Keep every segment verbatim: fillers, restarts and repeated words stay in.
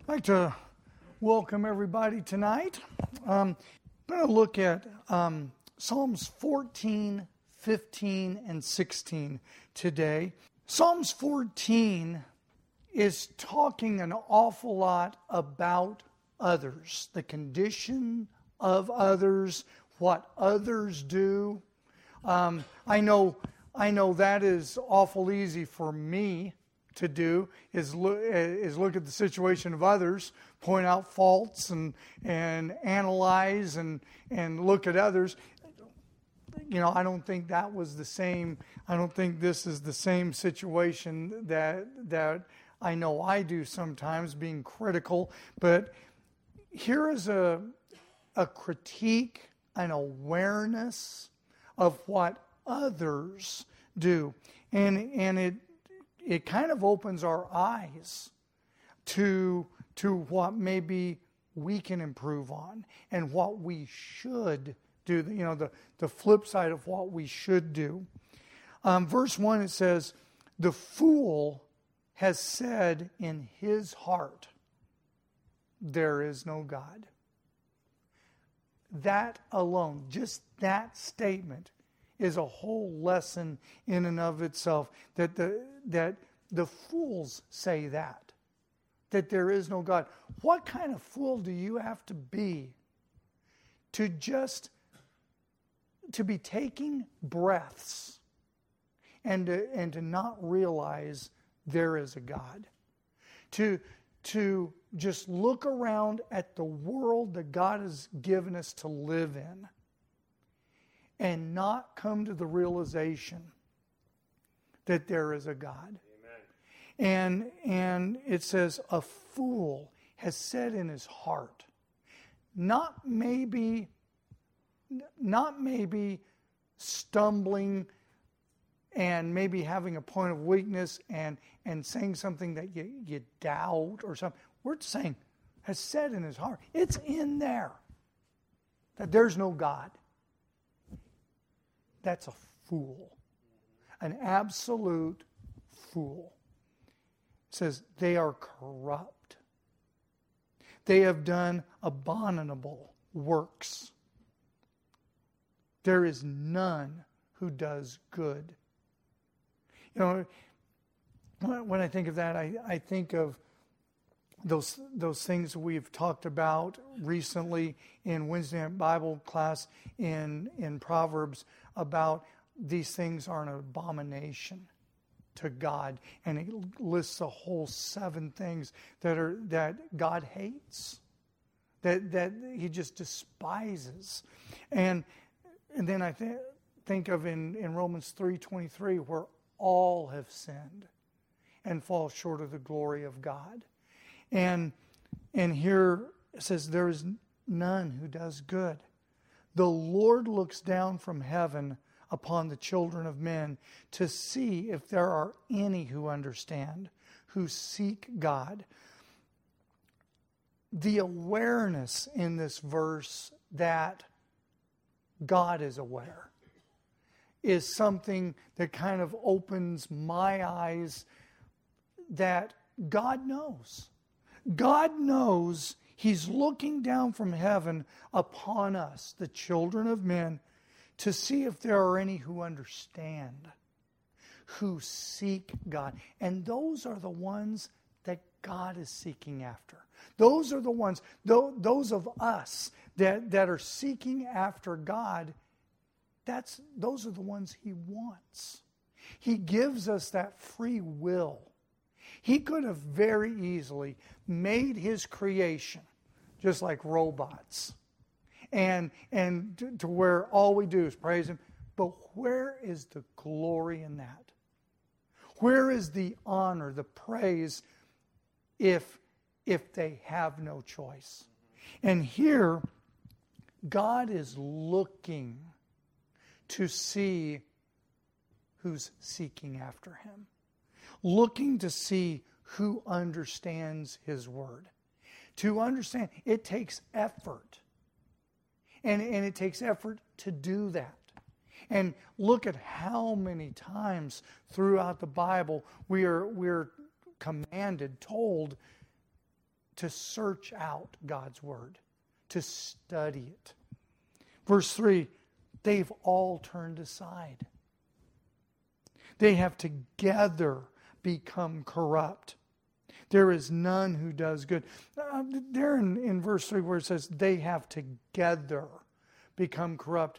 I'd like to welcome everybody tonight. Um, I'm going to look at um, Psalms fourteen, fifteen, and sixteen today. Psalms fourteen is talking an awful lot about others, the condition of others, what others do. Um, I know, I know that is awful easy for me to do, is look, is look at the situation of others, point out faults and and analyze and and look at others. You know, I don't think that was the same. I don't think this is the same situation that that I know I do sometimes, being critical. But here is a a critique, an awareness of what others do, and and it. It kind of opens our eyes to, to what maybe we can improve on and what we should do. You know, the, the flip side of what we should do. Um, verse one, it says, "The fool has said in his heart, there is no God." That alone, just that statement, is a whole lesson in and of itself, that the that the fools say that, that there is no God. What kind of fool do you have to be to just to be taking breaths and to, and to not realize there is a God? To to just look around at the world that God has given us to live in and not come to the realization that there is a God. Amen. And and it says, a fool has said in his heart, not maybe, not maybe stumbling and maybe having a point of weakness and, and saying something that you, you doubt or something. We're saying, has said in his heart, it's in there, that there's no God. That's a fool. An absolute fool. It says they are corrupt. They have done abominable works. There is none who does good. You know, when I think of that, I, I think of those those things we've talked about recently in Wednesday night Bible class in in Proverbs, about these things are an abomination to God, and it lists a whole seven things that are that God hates, that that He just despises, and and then I th- think of in in Romans three twenty-three, where all have sinned and fall short of the glory of God. And and here it says, there is none who does good. The Lord looks down from heaven upon the children of men to see if there are any who understand, who seek God. The awareness in this verse that God is aware is something that kind of opens my eyes, that God knows. God knows. He's looking down from heaven upon us, the children of men, to see if there are any who understand, who seek God. And those are the ones that God is seeking after. Those are the ones, those of us that, that are seeking after God, that's those are the ones He wants. He gives us that free will. He could have very easily made His creation just like robots, and and to, to where all we do is praise Him. But where is the glory in that? Where is the honor, the praise, if if they have no choice? And here, God is looking to see who's seeking after Him, looking to see who understands His Word. To understand, it takes effort. And, and it takes effort to do that. And look at how many times throughout the Bible we are we're commanded, told to search out God's Word, to study it. Verse three, they've all turned aside. They have together become corrupt. There is none who does good. Uh, there in, in verse three where it says, they have together become corrupt.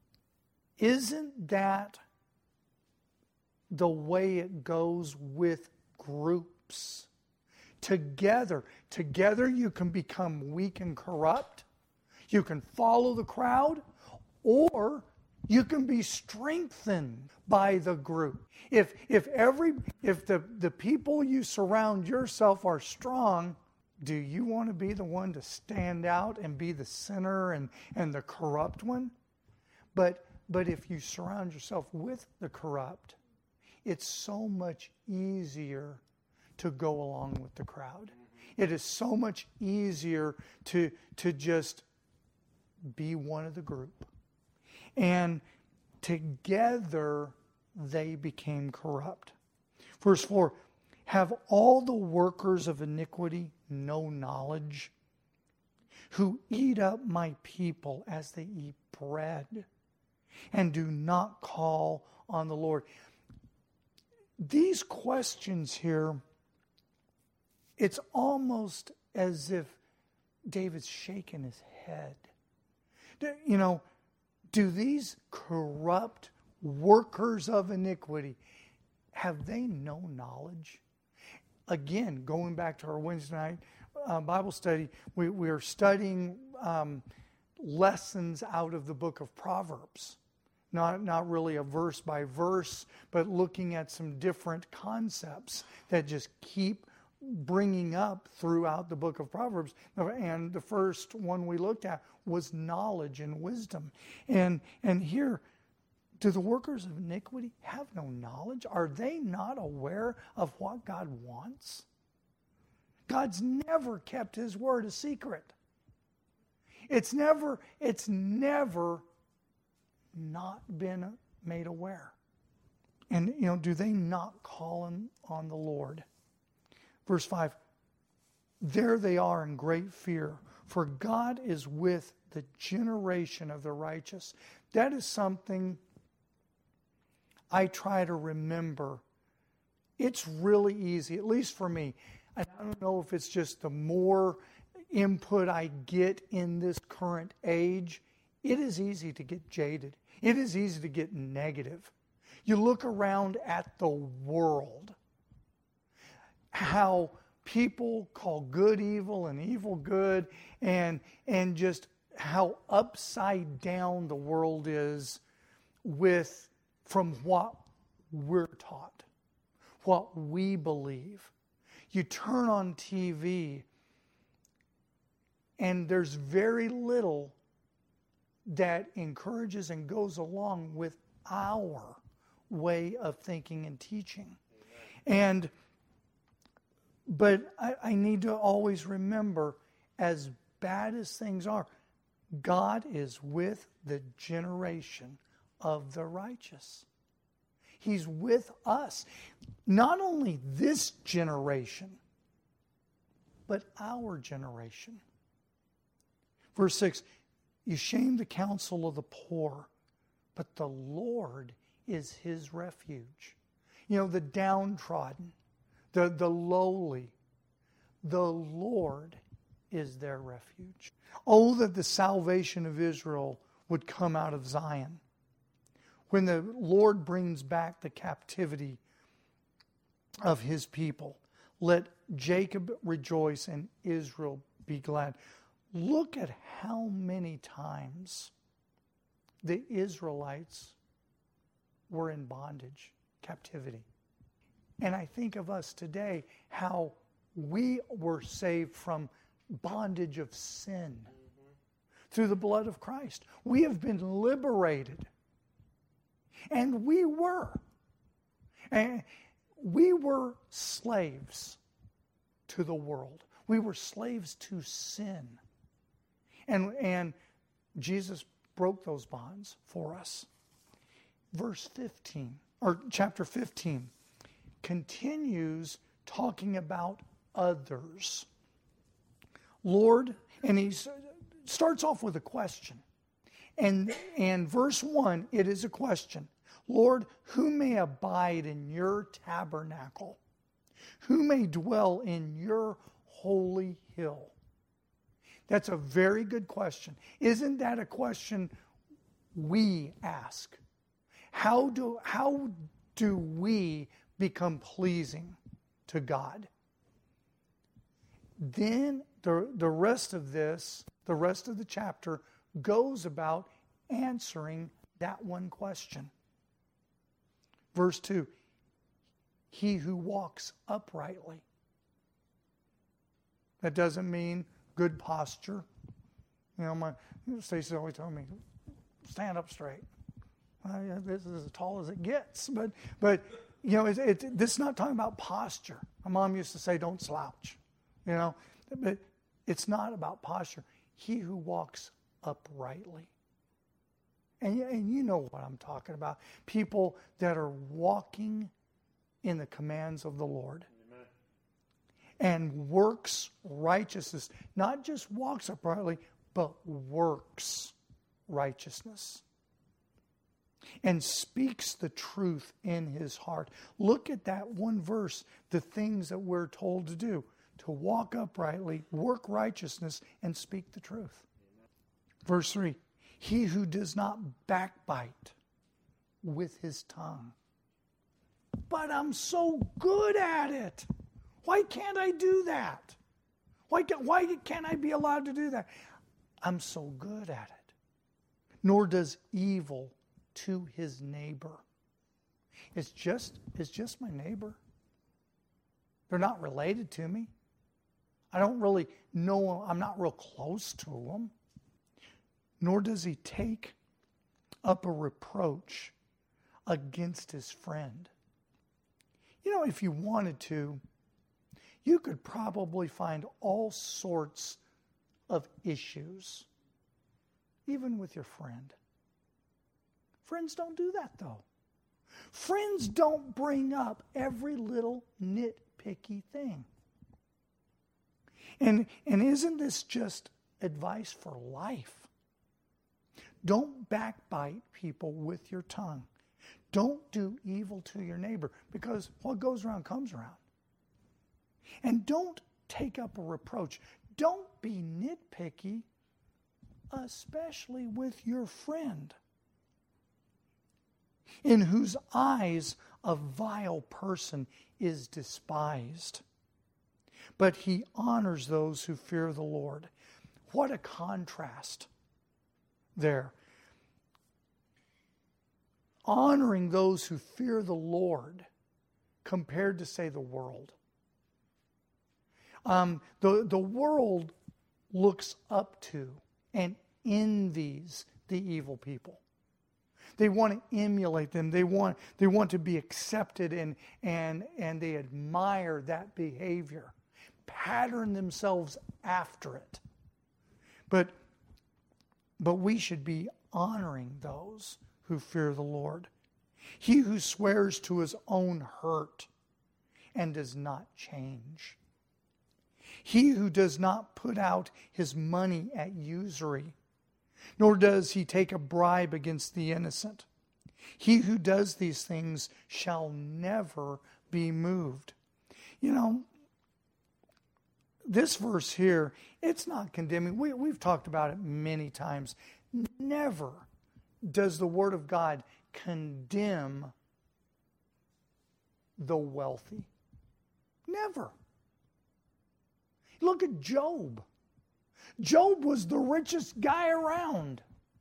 Isn't that the way it goes with groups? Together. Together you can become weak and corrupt. You can follow the crowd, or you can be strengthened by the group. If if every if the, the people you surround yourself are strong, do you want to be the one to stand out and be the sinner and, and the corrupt one? But but if you surround yourself with the corrupt, it's so much easier to go along with the crowd. It is so much easier to to just be one of the group. And together they became corrupt. Verse four, have all the workers of iniquity no knowledge, who eat up my people as they eat bread, and do not call on the Lord. These questions here, it's almost as if David's shaking his head. You know, do these corrupt workers of iniquity, have they no knowledge? Again, going back to our Wednesday night uh, Bible study, we, we are studying um, lessons out of the book of Proverbs. Not, not really a verse by verse, but looking at some different concepts that just keep bringing up throughout the book of Proverbs. And the first one we looked at was knowledge and wisdom. And, and here, do the workers of iniquity have no knowledge? Are they not aware of what God wants? God's never kept His word a secret. It's never, it's never not been made aware. And, you know, do they not call on, on the Lord? Verse five, there they are in great fear, for God is with the generation of the righteous. That is something I try to remember. It's really easy, at least for me. I don't know if it's just the more input I get in this current age, it is easy to get jaded. It is easy to get negative. You look around at the world, how people call good evil and evil good, and and just how upside down the world is with from what we're taught, what we believe. You turn on T V and there's very little that encourages and goes along with our way of thinking and teaching. And But I, I need to always remember, as bad as things are, God is with the generation of the righteous. He's with us. Not only this generation, but our generation. Verse six, you shame the counsel of the poor, but the Lord is his refuge. You know, the downtrodden, The, the lowly, the Lord is their refuge. Oh, that the salvation of Israel would come out of Zion. When the Lord brings back the captivity of his people, let Jacob rejoice and Israel be glad. Look at how many times the Israelites were in bondage, captivity. And I think of us today, how we were saved from bondage of sin mm-hmm. through the blood of Christ. We have been liberated. And we were. And we were slaves to the world. We were slaves to sin. And, and Jesus broke those bonds for us. Verse fifteen, or chapter fifteen. Continues talking about others. Lord, and he starts off with a question. And, and verse one, it is a question. Lord, who may abide in your tabernacle? Who may dwell in your holy hill? That's a very good question. Isn't that a question we ask? How do, how do we become pleasing to God? Then the, the rest of this, the rest of the chapter goes about answering that one question. Verse two, he who walks uprightly. That doesn't mean good posture. You know, my Stacey always told me, stand up straight. Well, yeah, this is as tall as it gets. But, but you know, it, it, this is not talking about posture. My mom used to say, don't slouch. You know, but it's not about posture. He who walks uprightly. And, and you know what I'm talking about. People that are walking in the commands of the Lord. Amen. And works righteousness. Not just walks uprightly, but works righteousness. And speaks the truth in his heart. Look at that one verse, the things that we're told to do. To walk uprightly, work righteousness, and speak the truth. Amen. Verse three, he who does not backbite with his tongue. But I'm so good at it. Why can't I do that? Why can't, why can't I be allowed to do that? I'm so good at it. Nor does evil to his neighbor. It's just, it's just my neighbor. They're not related to me. I don't really know, I'm not real close to them. Nor does he take up a reproach against his friend. You know, if you wanted to, you could probably find all sorts of issues, even with your friend. Friends don't do that, though. Friends don't bring up every little nitpicky thing. And, and isn't this just advice for life? Don't backbite people with your tongue. Don't do evil to your neighbor, because what goes around comes around. And don't take up a reproach. Don't be nitpicky, especially with your friend, in whose eyes a vile person is despised. But he honors those who fear the Lord. What a contrast there. Honoring those who fear the Lord compared to, say, the world. Um, the, the world looks up to and envies the evil people. They want to emulate them. They want, they want to be accepted, and, and, and they admire that behavior. Pattern themselves after it. But, but we should be honoring those who fear the Lord. He who swears to his own hurt and does not change. He who does not put out his money at usury, nor does he take a bribe against the innocent. He who does these things shall never be moved. You know, this verse here, it's not condemning. We, we've talked about it many times. Never does the Word of God condemn the wealthy. Never. Look at Job. Job was the richest guy around.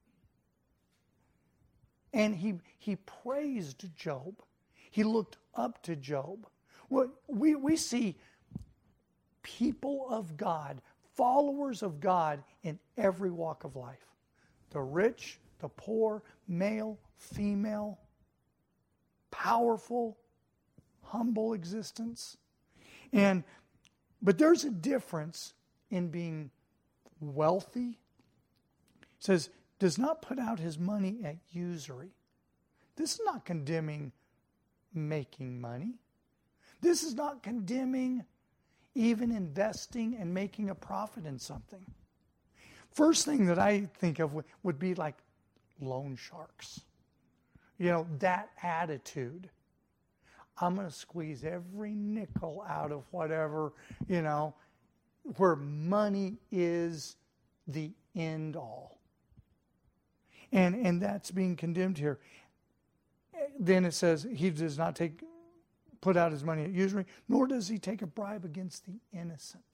And he, he praised Job. He looked up to Job. Well, we, we see people of God, followers of God in every walk of life. The rich, the poor, male, female, powerful, humble existence. And but there's a difference in being wealthy. It says, does not put out his money at usury. This is not condemning making money. This is not condemning even investing and making a profit in something. First thing that I think of would, would be like loan sharks. You know, that attitude. I'm going to squeeze every nickel out of whatever, you know, where money is the end all. And and that's being condemned here. Then it says, he does not take put out his money at usury, nor does he take a bribe against the innocent.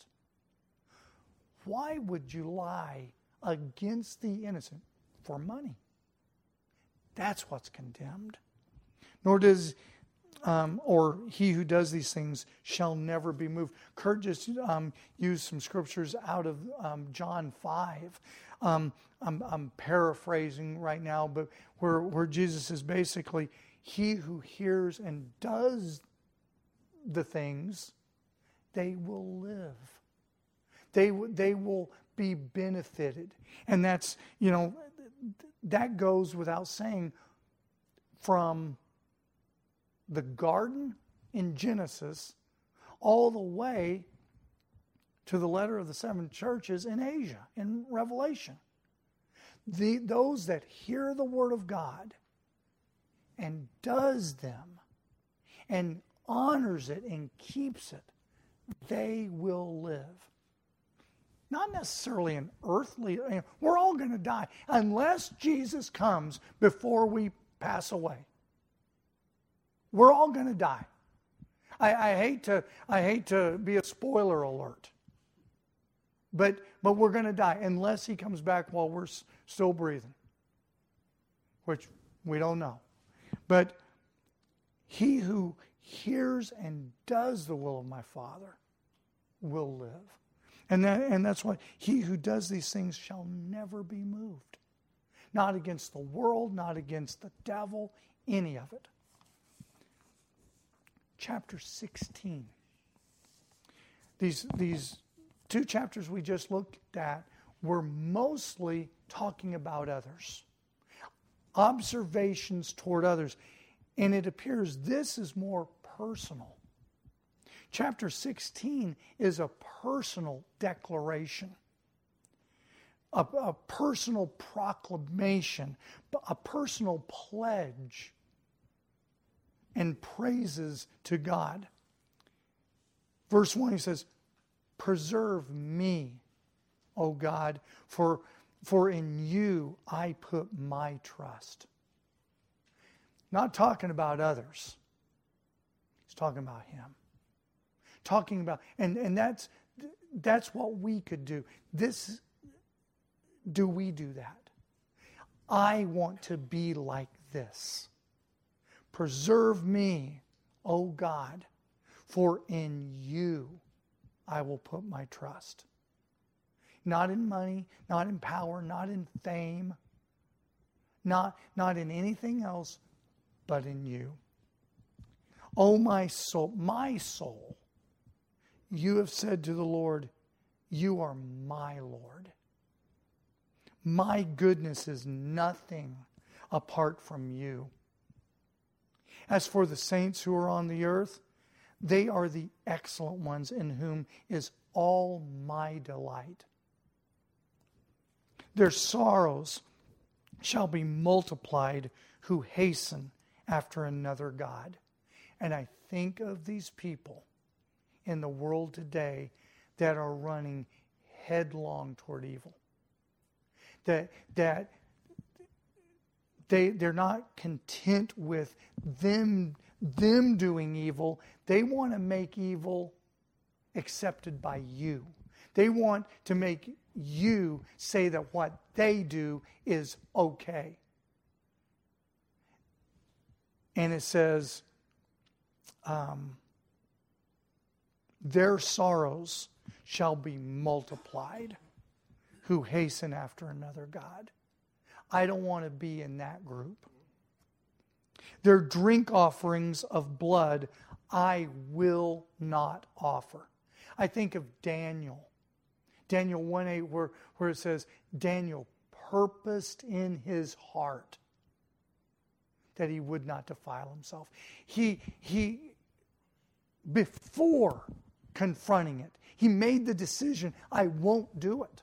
Why would you lie against the innocent for money? That's what's condemned. Nor does, um, or he who does these things shall never be moved. Kurt just um, used some scriptures out of um, John five. Um, I'm, I'm paraphrasing right now, but where, where Jesus is basically, he who hears and does the things, they will live. They, they will be benefited. And that's, you know, that goes without saying from the garden in Genesis all the way to the letter of the seven churches in Asia, in Revelation. The, those that hear the word of God and does them and honors it and keeps it, they will live. Not necessarily an earthly, we're all going to die unless Jesus comes before we pass away. We're all going to die. I, I hate to I hate to be a spoiler alert. But but we're going to die unless he comes back while we're s- still breathing. Which we don't know. But he who hears and does the will of my Father will live. And that, and that's why he who does these things shall never be moved. Not against the world, not against the devil, any of it. Chapter sixteen. These, these two chapters we just looked at were mostly talking about others. Observations toward others. And it appears this is more personal. Chapter sixteen is a personal declaration, a, a personal proclamation, a personal pledge and praises to God. Verse one, he says, "Preserve me, O God, for, for in you I put my trust." Not talking about others. He's talking about him. Talking about, and, and that's that's what we could do. This, do we do that? I want to be like this. Preserve me, O God, for in you I will put my trust. Not in money, not in power, not in fame, not, not in anything else, but in you. O my soul, my soul, you have said to the Lord, you are my Lord. My goodness is nothing apart from you. As for the saints who are on the earth, they are the excellent ones in whom is all my delight. Their sorrows shall be multiplied who hasten after another God. And I think of these people in the world today that are running headlong toward evil. That that they they're not content with them them doing evil. They want to make evil accepted by you. They want to make you say that what they do is okay. And it says, um, their sorrows shall be multiplied who hasten after another God. I don't want to be in that group. Their drink offerings of blood I will not offer. I think of Daniel. Daniel one eight where, where it says, Daniel purposed in his heart that he would not defile himself. He, he before confronting it. He made the decision, I won't do it.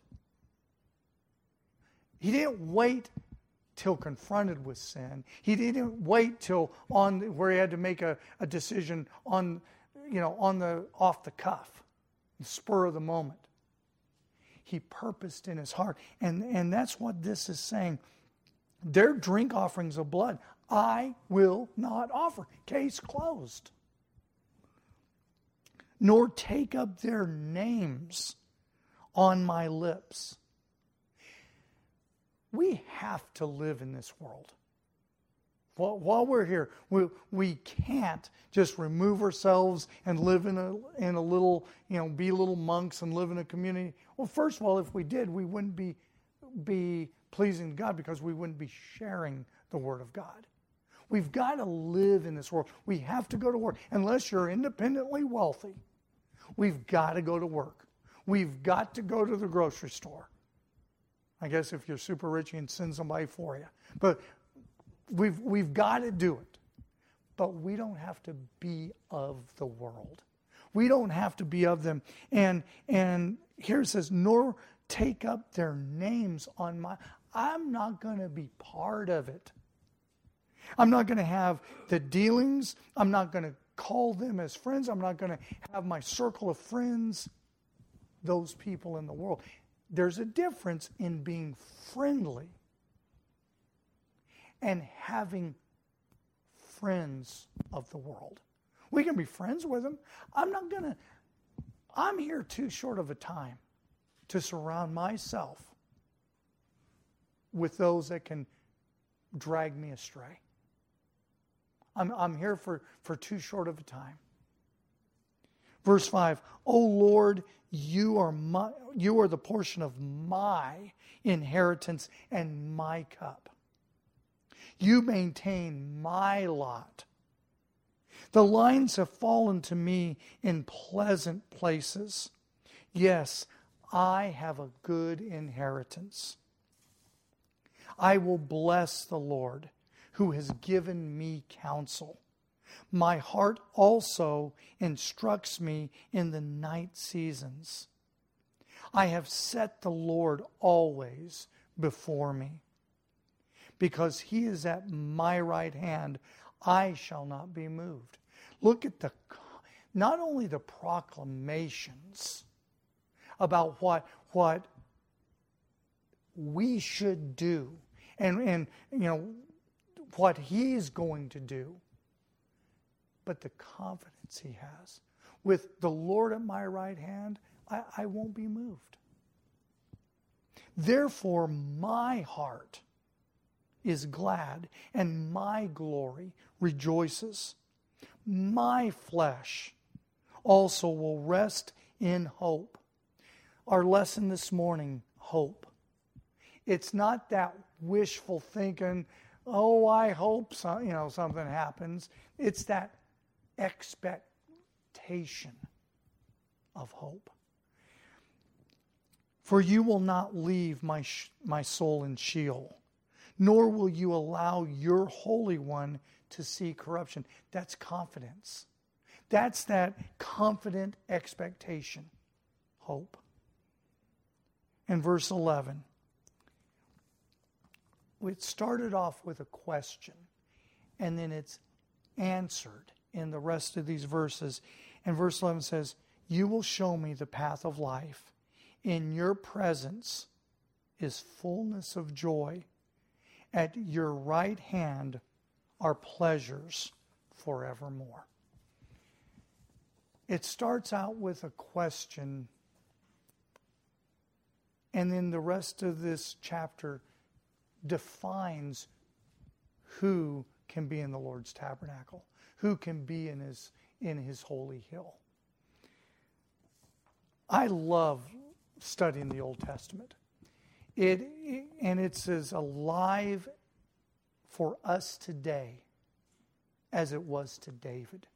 He didn't wait till confronted with sin. He didn't wait till on where he had to make a, a decision on, you know, on the off the cuff, the spur of the moment. He purposed in his heart. And, and that's what this is saying. Their drink offerings of blood, I will not offer. Case closed. Nor take up their names on my lips. We have to live in this world. While, while we're here, we, we can't just remove ourselves and live in a in a little, you know, be little monks and live in a community. Well, first of all, if we did, we wouldn't be be pleasing to God because we wouldn't be sharing the Word of God. We've got to live in this world. We have to go to work. Unless you're independently wealthy, we've got to go to work. We've got to go to the grocery store. I guess if you're super rich, you can send somebody for you. But we've we've got to do it. But we don't have to be of the world. We don't have to be of them. And and here it says, nor take up their names on my... I'm not going to be part of it. I'm not going to have the dealings. I'm not going to call them as friends. I'm not going to have my circle of friends, those people in the world. There's a difference in being friendly and having friends of the world. We can be friends with them. I'm not going to, I'm here too short of a time to surround myself with those that can drag me astray. I'm, I'm here for, for too short of a time. Verse five, O Lord, you are my, you are the portion of my inheritance and my cup. You maintain my lot. The lines have fallen to me in pleasant places. Yes, I have a good inheritance. I will bless the Lord, who has given me counsel. My heart also instructs me in the night seasons. I have set the Lord always before me. Because he is at my right hand, I shall not be moved. Look at the, not only the proclamations about what, what we should do and, and, you know, what he's going to do, but the confidence he has. With the Lord at my right hand, I, I won't be moved. Therefore, my heart is glad, and my glory rejoices. My flesh also will rest in hope. Our lesson this morning, hope. It's not that wishful thinking, oh, I hope so, you know, something happens. It's that expectation of hope. For you will not leave my sh- my soul in Sheol, nor will you allow your Holy One to see corruption. That's confidence. That's that confident expectation. Hope. And verse eleven. It started off with a question, and then it's answered in the rest of these verses. And verse eleven says, you will show me the path of life. In your presence is fullness of joy. At your right hand are pleasures forevermore. It starts out with a question, and then the rest of this chapter defines who can be in the Lord's tabernacle, who can be in his in his holy hill. I love studying the Old Testament. It, and it's as alive for us today as it was to David.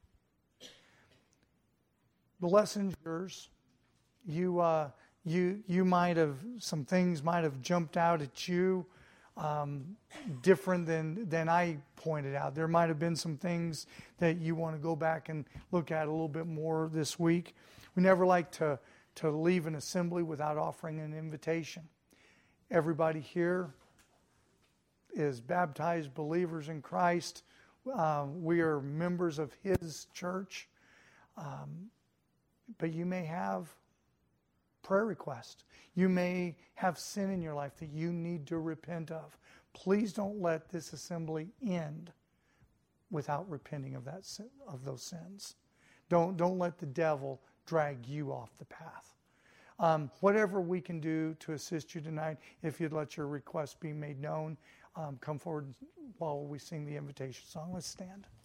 The lesson's yours. You, uh, you, you might have, some things might have jumped out at you um, different than, than I pointed out. There might have been some things that you want to go back and look at a little bit more this week. We never like to, to leave an assembly without offering an invitation. Everybody here is baptized believers in Christ. Uh, we are members of His church. Um, but you may have prayer requests. You may have sin in your life that you need to repent of. Please don't let this assembly end without repenting of that sin, of those sins. Don't don't let the devil drag you off the path. Um, whatever we can do to assist you tonight, if you'd let your request be made known, um, come forward while we sing the invitation song. Let's stand.